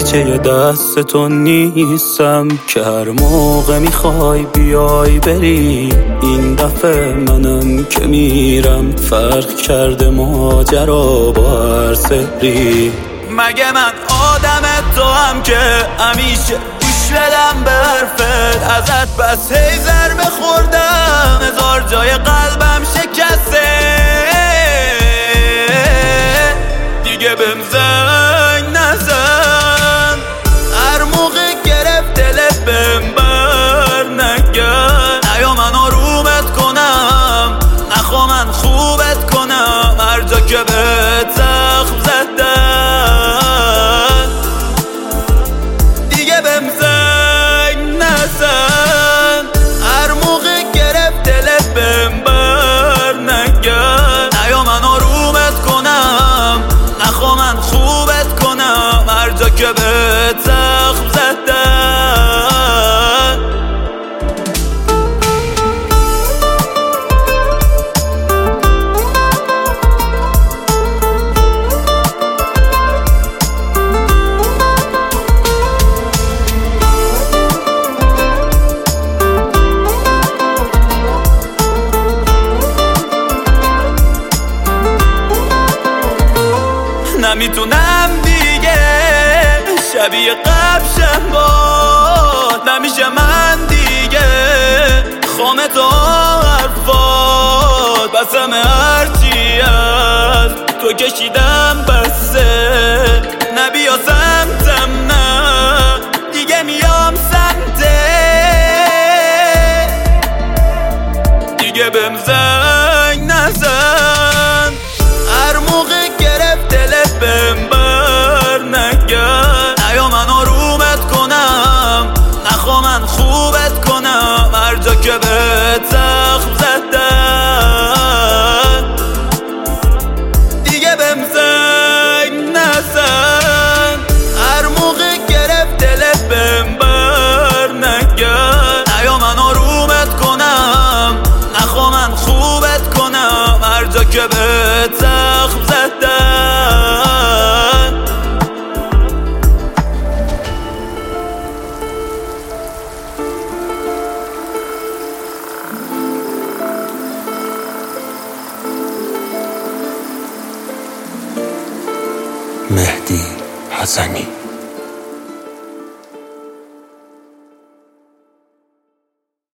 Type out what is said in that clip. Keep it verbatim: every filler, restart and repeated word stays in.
هیچه یه دست تو نیستم که هر موقع میخوای بیای بری. این دفعه منم که میرم فرق کرده ماجرا با هر سری. مگه من آدم تو هم که همیشه گوش بدم به حرفت؟ ازت بس هی ضربه خوردم، هزار جای قلبم شکسته. دیگه بهم زنگ نزن، هر موقع گرفت دلت بهم بر نگرد. نیا من آرومت کنم، نخوا من خوبت کنم، هر جا که بهت زخم زدن. دیگه بهم زنگ نزن، هر موقع گرفت دلت بهم بر نگرد. نیا من آرومت کنم، نخوا من خوبت کنم، هر جا که بهت زخم زدن. نمیتونم دیگه شبیه قبل شم باد، نمیشه من دیگه خامه تو حرفات. بس همه هرچی از تو کشیدم بسه، نبیا سمتم نه دیگه میام سمته. دیگه بهم زنگ نزن، هر موقع گرفت دلت بهم بر نگرد. نیا من آرومت کنم، نخوا من خوبت کنم، هر جا که بهت زخم زدن. دیگه بهم زنگ نزن، هر موقع گرفت دلت بهم بر نگرد. نیا من آرومت کنم، نخوا من خوبت کنم، هر جا که بهت زخم زدن. مهدی حسنی.